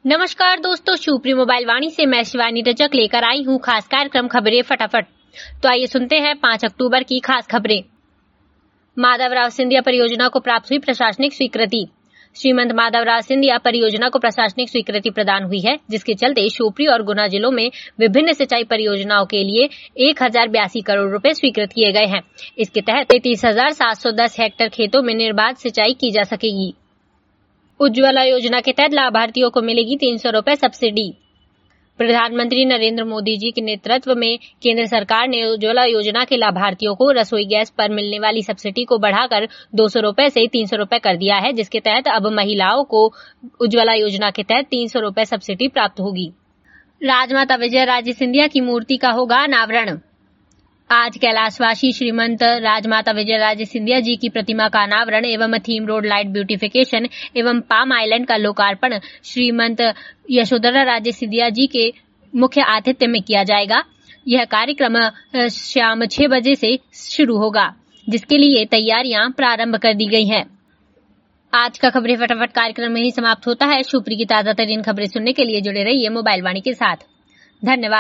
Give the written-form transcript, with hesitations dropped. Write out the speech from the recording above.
नमस्कार दोस्तों, शिवप्री मोबाइल वाणी से मैं शिवानी रजक लेकर आई हूँ खास कार्यक्रम खबरें फटाफट। तो आइए सुनते हैं 5 अक्टूबर की खास खबरें। माधवराव सिंधिया परियोजना को प्राप्त हुई प्रशासनिक स्वीकृति। श्रीमंत माधवराव सिंधिया परियोजना को प्रशासनिक स्वीकृति प्रदान हुई है, जिसके चलते शिवपुरी और गुना जिलों में विभिन्न सिंचाई परियोजनाओं के लिए 1082 करोड़ रुपए स्वीकृत किए गए हैं। इसके तहत 33,710 हेक्टेयर खेतों में निर्बाध सिंचाई की जा सकेगी। उज्ज्वला योजना के तहत लाभार्थियों को मिलेगी 300 रुपए सब्सिडी। प्रधानमंत्री नरेंद्र मोदी जी के नेतृत्व में केंद्र सरकार ने उज्ज्वला योजना के लाभार्थियों को रसोई गैस पर मिलने वाली सब्सिडी को बढ़ाकर 200 रुपए से 300 रुपए कर दिया है, जिसके तहत अब महिलाओं को उज्ज्वला योजना के तहत 300 रुपए सब्सिडी प्राप्त होगी। राजमाता विजयराजे सिंधिया की मूर्ति का होगा अनावरण। आज कैलाशवासी श्रीमंत राजमाता विजयराजे सिंधिया जी की प्रतिमा का अनावरण एवं थीम रोड लाइट ब्यूटिफिकेशन एवं पाम आइलैंड का लोकार्पण श्रीमंत यशोधरा राजे सिंधिया जी के मुख्य आतिथ्य में किया जाएगा। यह कार्यक्रम शाम 6 बजे से शुरू होगा, जिसके लिए तैयारियां प्रारंभ कर दी गई हैं। आज का खबरें फटाफट कार्यक्रम में ही समाप्त होता है। शिवपुरी की ताजा तरीन खबरें सुनने के लिए जुड़े रहिए मोबाइल वाणी के साथ। धन्यवाद।